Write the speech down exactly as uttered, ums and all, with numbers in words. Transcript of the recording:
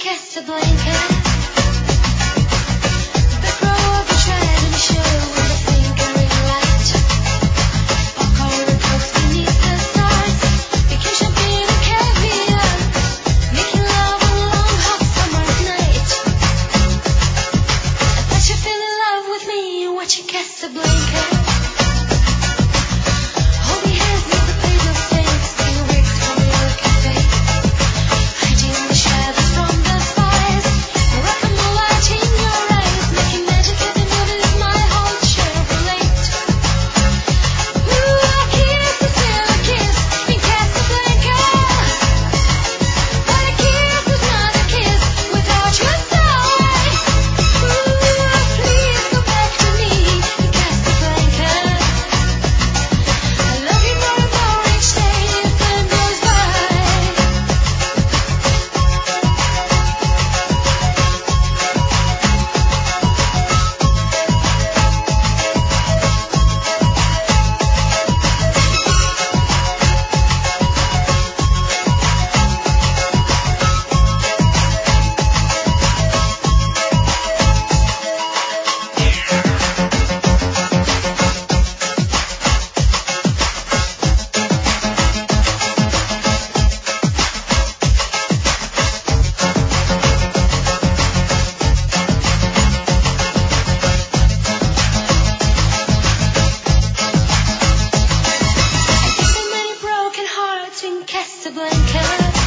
Casablanca. Back row of the train and show with a flickering light. Popcorn and cokes beneath the stars. Picking champagne and caviar. Making love on a long hot summer's night. I thought you fell in love with me watching Casablanca. Holding hands near the Basil Saints. Stealing bricks from your cafe. Hiding in the shadows from the spies. Moroccan moonlight in your eyes. Making magic at the movies, my whole Chevrolet. Ooh, a kiss is still a kiss in Casablanca. But a kiss is not a kiss without your side. Ooh, please go back to me in Casablanca. I love you more and more each day as time goes by. I see so many broken hearts in Casablanca.